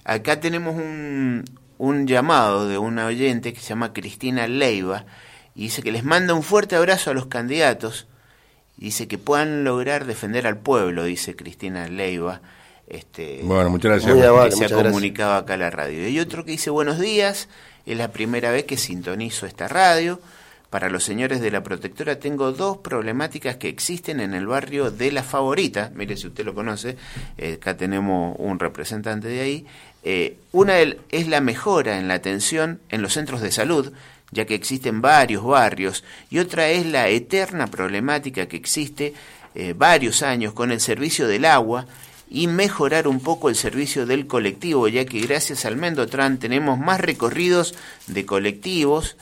Acá tenemos un llamado de una oyente que se llama Cristina Leiva y dice que les manda un fuerte abrazo a los candidatos y dice que puedan lograr defender al pueblo, dice Cristina Leiva. Bueno, muchas gracias. Que amable, se ha muchas comunicado acá a la radio. Y otro que dice buenos días, es la primera vez que sintonizo esta radio. Para los señores de la protectora tengo dos problemáticas que existen en el barrio de La Favorita. Mire si usted lo conoce, acá tenemos un representante de ahí. Una es la mejora en la atención en los centros de salud, ya que existen varios barrios, y otra es la eterna problemática que existe varios años con el servicio del agua y mejorar un poco el servicio del colectivo, ya que gracias al Mendotran tenemos más recorridos de colectivos.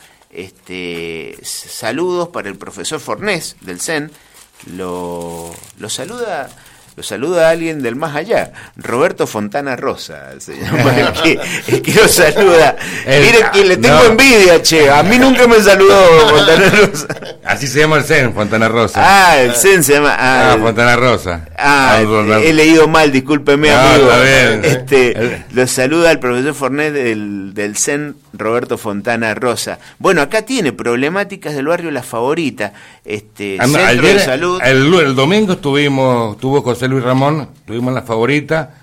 Saludos para el profesor Fornés del CEN, lo saluda alguien del más allá, Roberto Fontana Rosa se llama el que lo saluda. Mire que le tengo envidia, che, a mí nunca me saludó Fontana Rosa. Así se llama el CEN, Fontana Rosa. El CEN se llama Fontana Rosa. He leído mal, discúlpeme, amigo. Está bien. Lo saluda el profesor Fornés del CEN, Roberto Fontana Rosa. Bueno, acá tiene problemáticas del barrio La Favorita, centro de salud. El domingo tuvo José Luis Ramón, estuvimos en La Favorita,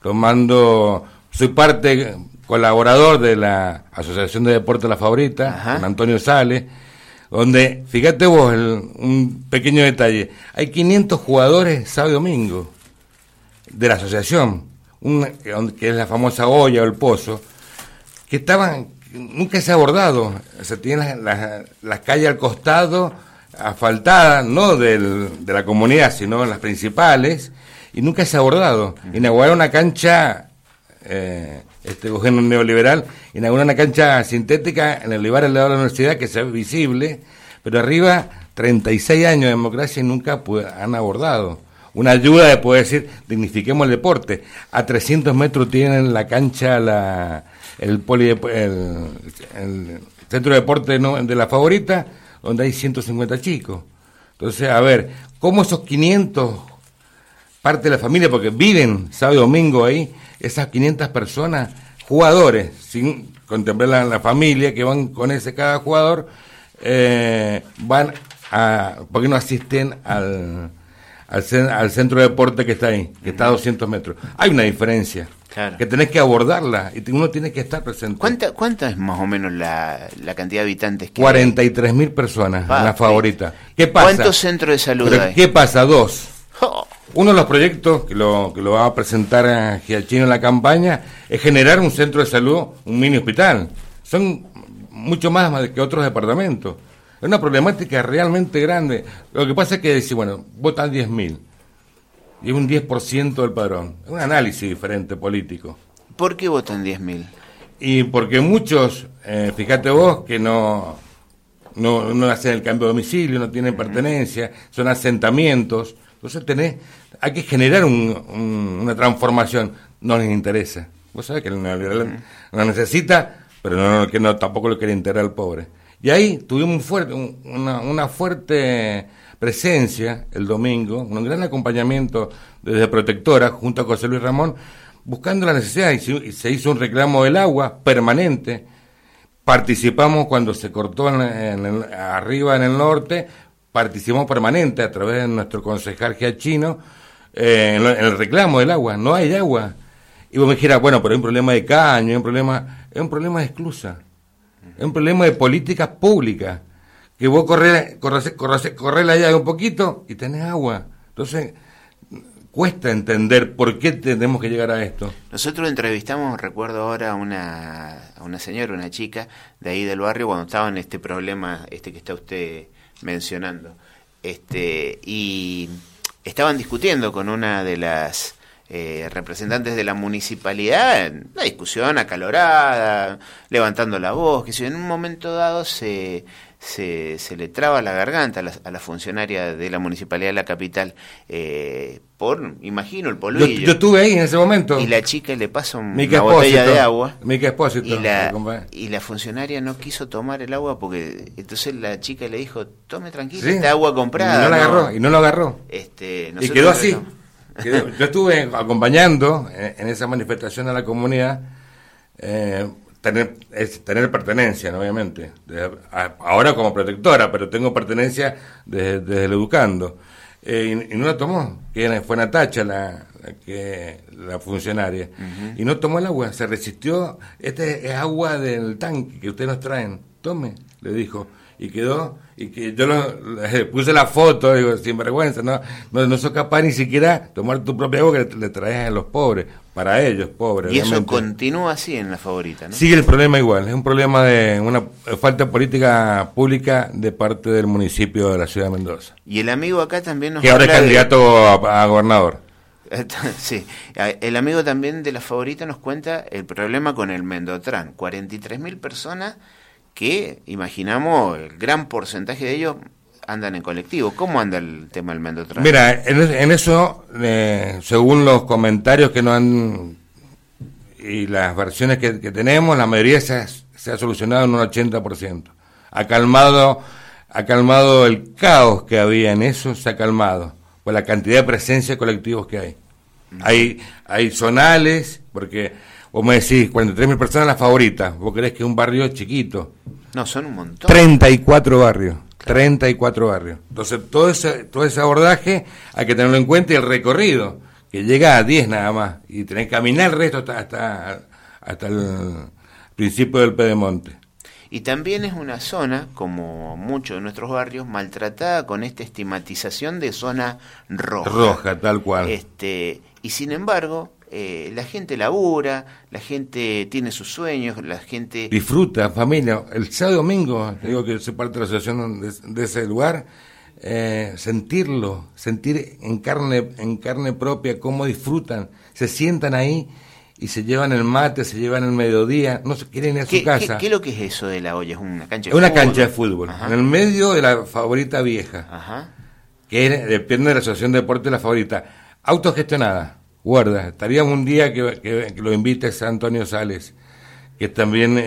soy colaborador de la Asociación de Deportes La Favorita, con Antonio Sales, donde, fíjate vos, un pequeño detalle, hay 500 jugadores sábado y domingo de la asociación, que es la famosa olla o el pozo, que nunca se ha abordado, se tienen las calles al costado, asfaltadas, no de la comunidad, sino en las principales, y nunca se ha abordado. Inaugurar una cancha, este gobierno neoliberal, inauguró una cancha sintética en el lugar al lado de la universidad que sea visible, pero arriba 36 años de democracia y nunca han abordado una ayuda de poder decir, dignifiquemos el deporte. A 300 metros tienen la cancha, el centro de deporte de La Favorita, donde hay 150 chicos. Entonces, a ver, ¿cómo esos 500, parte de la familia, porque viven sábado y domingo ahí, esas 500 personas, jugadores, sin contemplar la familia, que van con cada jugador, ¿por qué no asisten al centro de deporte que está ahí, que está a 200 metros? Hay una diferencia. Claro. Que tenés que abordarla y uno tiene que estar presente. ¿Cuánta es más o menos la cantidad de habitantes que 43.000 personas en La Favorita. ¿Qué pasa? ¿Cuántos centros de salud hay? ¿Qué pasa? Dos. Uno de los proyectos que lo va a presentar a Giachino en la campaña es generar un centro de salud, un mini hospital. Son mucho más que otros departamentos. Es una problemática realmente grande. Lo que pasa es que decir, bueno, votan 10.000. Y es un 10% del padrón. Es un análisis diferente político. ¿Por qué votan 10.000? Y porque muchos, fíjate vos, que no hacen el cambio de domicilio, no tienen pertenencia, son asentamientos. Entonces hay que generar una transformación. No les interesa. Vos sabés que el neoliberal lo necesita, pero tampoco lo quiere integrar al pobre. Y ahí tuvimos una fuerte presencia el domingo, un gran acompañamiento desde Protectora junto a José Luis Ramón, buscando la necesidad, y se hizo un reclamo del agua permanente. Participamos cuando se cortó arriba en el norte, participamos permanente a través de nuestro concejal Giachino en el reclamo del agua. No hay agua. Y vos me dijeras, bueno, pero hay un problema de caño, es un problema de esclusa, es un problema de políticas públicas. Que vos corres la llave un poquito y tenés agua. Entonces, cuesta entender por qué tenemos que llegar a esto. Nosotros entrevistamos, recuerdo ahora, a una señora, una chica de ahí del barrio, cuando estaba en este problema que está usted mencionando. Y estaban discutiendo con una de las representantes de la municipalidad, una discusión acalorada, levantando la voz, que si en un momento dado se le traba la garganta a la funcionaria de la municipalidad de la capital imagino, el polvillo. Yo estuve ahí en ese momento. Y la chica le pasa una botella de agua. Mica Espósito. Y la funcionaria no quiso tomar el agua porque entonces la chica le dijo, tome tranquila, esta agua comprada. Y no lo agarró. y quedó así. Yo estuve acompañando en esa manifestación a la comunidad, tener pertenencia, ¿no? Obviamente. Ahora como protectora, pero tengo pertenencia desde el educando. Y no la tomó, que fue Natacha la funcionaria. Uh-huh. Y no tomó el agua, se resistió. Este es agua del tanque que ustedes nos traen. Tome, le dijo. Y quedó, y que yo le puse la foto, digo, sin vergüenza, no soy capaz ni siquiera tomar tu propia agua que le traes a los pobres, para ellos, pobres. Y obviamente. Eso continúa así en La Favorita, ¿no? Sigue el problema igual, es un problema de una falta de política pública de parte del municipio de la ciudad de Mendoza. Y el amigo acá también nos que ahora es candidato a gobernador. Sí, el amigo también de La Favorita nos cuenta el problema con el Mendotran, 43.000 personas que, imaginamos, el gran porcentaje de ellos andan en colectivo. ¿Cómo anda el tema del Mendotran? Mira, en eso, según los comentarios que nos han y las versiones que tenemos, la mayoría se ha solucionado en un 80%. Ha calmado el caos que había en eso, se ha calmado por la cantidad de presencia de colectivos que hay. Hay zonales, porque vos me decís 43.000 personas en La Favorita, vos creés que es un barrio chiquito. No, son un montón. 34 barrios. Claro. 34 barrios. Entonces, todo ese abordaje hay que tenerlo en cuenta, y el recorrido, que llega a 10 nada más, y tenés que caminar el resto hasta el principio del Pedemonte. Y también es una zona, como muchos de nuestros barrios, maltratada con esta estigmatización de zona roja. Roja, tal cual. Y sin embargo, la gente labura, la gente tiene sus sueños, la gente disfruta, familia. El sábado y domingo, digo que soy parte de la asociación de ese lugar, sentir en carne propia cómo disfrutan, se sientan ahí y se llevan el mate, se llevan el mediodía, no se quieren ir a su casa. ¿Qué es lo que es eso de la olla? ¿Es una cancha de fútbol? Es una cancha de fútbol, en el medio de La Favorita Vieja. Ajá. Que depende de la Asociación de Deporte de La Favorita, autogestionada. Guarda, estaríamos un día que lo invites a Antonio Sales, que también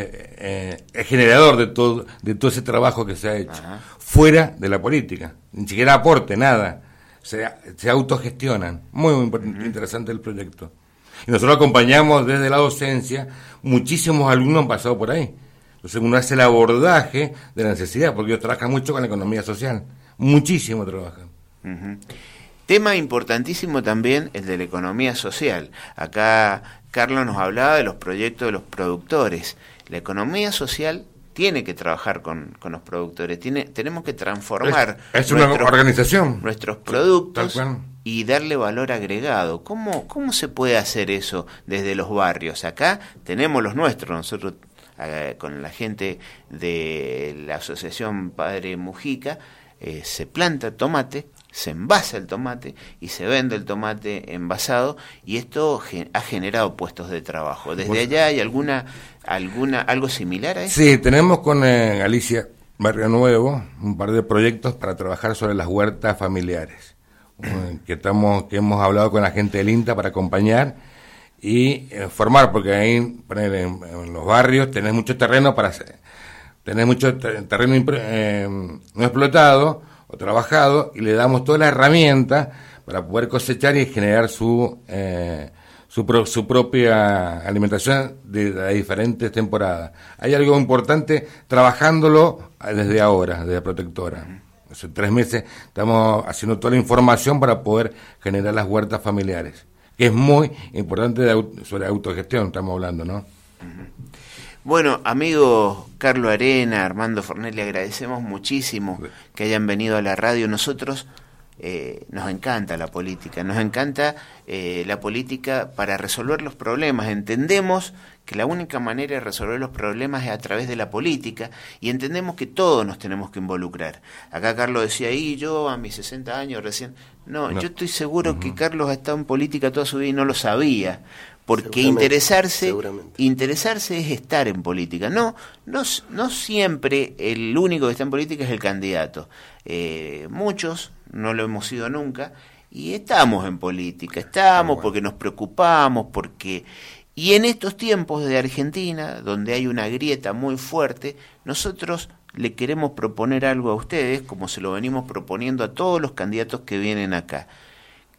es generador de todo ese trabajo que se ha hecho. Ajá. Fuera de la política, ni siquiera aporte, nada, se autogestionan. Muy interesante el proyecto. Y nosotros acompañamos desde la docencia, muchísimos alumnos han pasado por ahí. Entonces uno hace el abordaje de la necesidad, porque ellos trabajan mucho con la economía social, muchísimo trabajan. Uh-huh. Tema importantísimo también el de la economía social. Acá Carlos nos hablaba de los proyectos de los productores. La economía social tiene que trabajar con los productores. Tenemos que transformar es una organización, nuestros productos y darle valor agregado. ¿Cómo se puede hacer eso desde los barrios? Acá tenemos los nuestros, nosotros con la gente de la Asociación Padre Mujica, se planta tomate, se envasa el tomate y se vende el tomate envasado, y esto ha generado puestos de trabajo. ¿Desde allá hay algo similar a eso? Sí, tenemos con Alicia Barrio Nuevo un par de proyectos para trabajar sobre las huertas familiares, que hemos hablado con la gente del INTA para acompañar y formar, porque ahí en los barrios tenés mucho terreno tenés mucho terreno no explotado o trabajado, y le damos toda la herramienta para poder cosechar y generar su propia alimentación de las diferentes temporadas. Hay algo importante trabajándolo desde ahora, desde Protectora. Hace 3 meses estamos haciendo toda la información para poder generar las huertas familiares, que es muy importante sobre autogestión, estamos hablando, ¿no? Uh-huh. Bueno, amigos Carlos Arena, Armando Fornelli, le agradecemos muchísimo que hayan venido a la radio. Nosotros nos encanta la política, la política para resolver los problemas. Entendemos que la única manera de resolver los problemas es a través de la política, y entendemos que todos nos tenemos que involucrar. Acá Carlos decía, yo a mis 60 años recién... No, yo estoy seguro que Carlos ha estado en política toda su vida y no lo sabía. Porque interesarse es estar en política. No siempre el único que está en política es el candidato. Muchos no lo hemos sido nunca y estamos en política. Porque nos preocupamos, y en estos tiempos de Argentina, donde hay una grieta muy fuerte, nosotros le queremos proponer algo a ustedes, como se lo venimos proponiendo a todos los candidatos que vienen acá.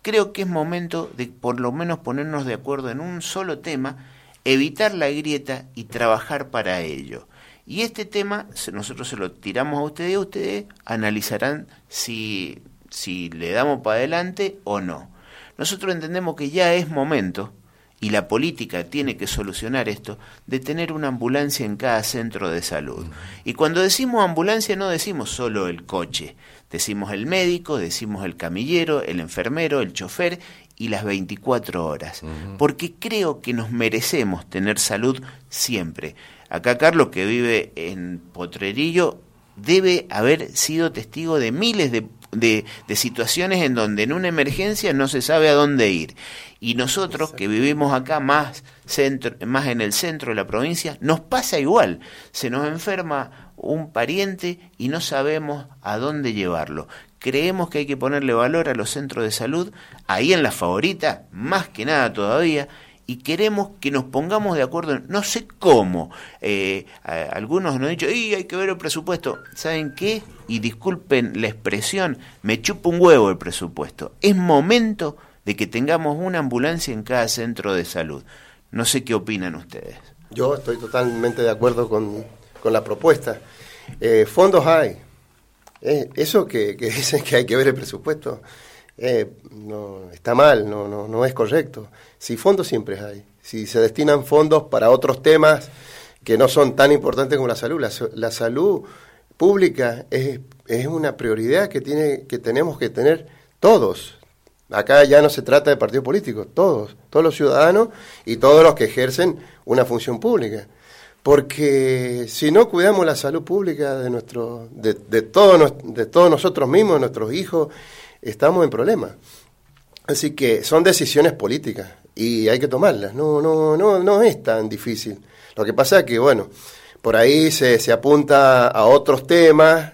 creo que es momento de por lo menos ponernos de acuerdo en un solo tema, evitar la grieta y trabajar para ello. Y este tema nosotros se lo tiramos a ustedes analizarán si le damos para adelante o no. Nosotros entendemos que ya es momento, y la política tiene que solucionar esto, de tener una ambulancia en cada centro de salud. Y cuando decimos ambulancia no decimos solo el coche, decimos el médico, decimos el camillero, el enfermero, el chofer y las 24 horas. Porque creo que nos merecemos tener salud siempre. Acá Carlos, que vive en Potrerillo, debe haber sido testigo de miles de situaciones en donde en una emergencia no se sabe a dónde ir. Y nosotros que vivimos acá más en el centro de la provincia, nos pasa igual. Se nos enferma un pariente y no sabemos a dónde llevarlo. Creemos que hay que ponerle valor a los centros de salud, ahí en La Favorita, más que nada todavía, y queremos que nos pongamos de acuerdo, no sé cómo. Algunos nos han dicho, hay que ver el presupuesto. ¿Saben qué? Y disculpen la expresión, me chupa un huevo el presupuesto. Es momento de que tengamos una ambulancia en cada centro de salud. No sé qué opinan ustedes. Yo estoy totalmente de acuerdo con la propuesta. Fondos hay. Eso que dicen que hay que ver el presupuesto, no está mal, no es correcto. Si fondos siempre hay. Si se destinan fondos para otros temas que no son tan importantes como la salud. La salud pública es una prioridad que tenemos que tener todos. Acá ya no se trata de partidos políticos, todos los ciudadanos y todos los que ejercen una función pública. Porque si no cuidamos la salud pública de todos nosotros mismos, nuestros hijos, estamos en problemas. Así que son decisiones políticas y hay que tomarlas. No es tan difícil. Lo que pasa es que, bueno, por ahí se apunta a otros temas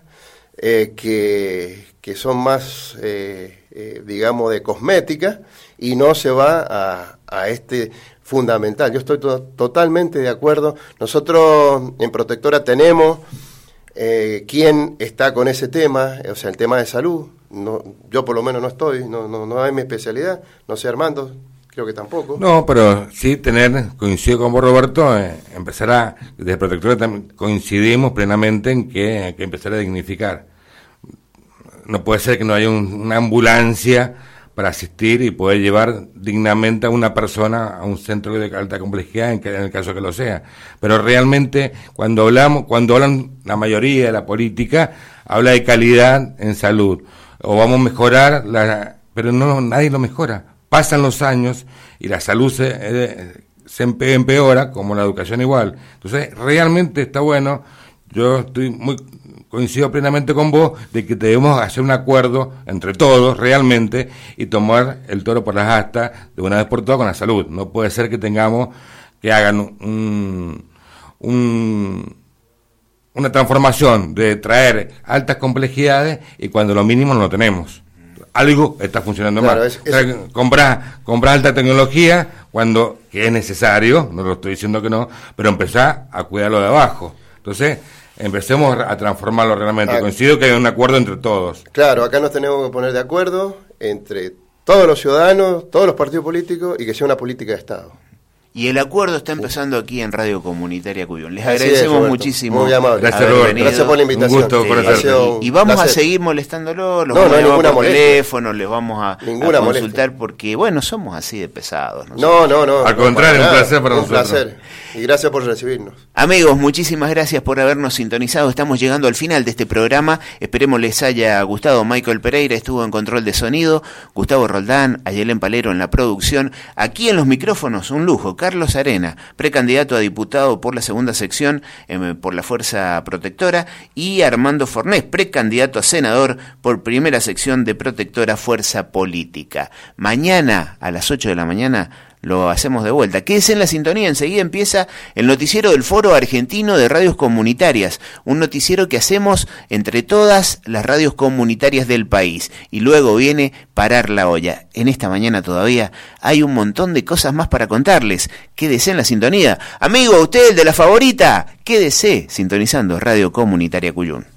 que son más, digamos, de cosmética y no se va a este fundamental. Yo estoy totalmente de acuerdo. Nosotros en Protectora tenemos quien está con ese tema, o sea, el tema de salud. Yo por lo menos no estoy, no es mi especialidad. No sé, Armando, creo que tampoco. No, pero sí coincido con vos, Roberto, empezar desde Protectora también coincidimos plenamente en que hay que empezar a dignificar. No puede ser que no haya una ambulancia para asistir y poder llevar dignamente a una persona a un centro de alta complejidad, en el caso que lo sea. Pero realmente, cuando hablan la mayoría de la política, habla de calidad en salud, o vamos a mejorar, pero nadie lo mejora. Pasan los años y la salud se empeora, como la educación igual. Entonces, realmente está bueno. Yo coincido plenamente con vos de que debemos hacer un acuerdo entre todos realmente y tomar el toro por las astas de una vez por todas con la salud. No puede ser que hagan una transformación de traer altas complejidades y cuando lo mínimo no lo tenemos. Algo está funcionando mal. Comprar alta tecnología que es necesario, no lo estoy diciendo que no, pero empezar a cuidarlo de abajo. Entonces, empecemos a transformarlo realmente. Coincido que hay un acuerdo entre todos. Claro, acá nos tenemos que poner de acuerdo entre todos los ciudadanos, todos los partidos políticos y que sea una política de Estado. Y el acuerdo está empezando aquí en Radio Comunitaria Cuyón. Les agradecemos muchísimo. Muy amable. Gracias, Roberto. Gracias por la invitación. Un gusto conocerlo. Y vamos a seguir molestándolo, los vamos a llamar por teléfono, les vamos a consultar molestia. Porque, bueno, somos así de pesados. No. Al contrario, un placer para nosotros. Un placer. Y gracias por recibirnos. Amigos, muchísimas gracias por habernos sintonizado. Estamos llegando al final de este programa. Esperemos les haya gustado. Michael Pereira estuvo en control de sonido, Gustavo Roldán, Ayelén Palero en la producción. Aquí en los micrófonos, un lujo, Carlos Arena, precandidato a diputado por la segunda sección por la Fuerza Protectora, y Armando Fornés, precandidato a senador por primera sección de Protectora Fuerza Política. Mañana a las 8 de la mañana lo hacemos de vuelta. Quédese en la sintonía, enseguida empieza el noticiero del Foro Argentino de Radios Comunitarias, un noticiero que hacemos entre todas las radios comunitarias del país, y luego viene Parar la Olla. En esta mañana todavía hay un montón de cosas más para contarles. Quédese en la sintonía. Amigo, usted el de La Favorita, quédese sintonizando Radio Comunitaria Cuyún.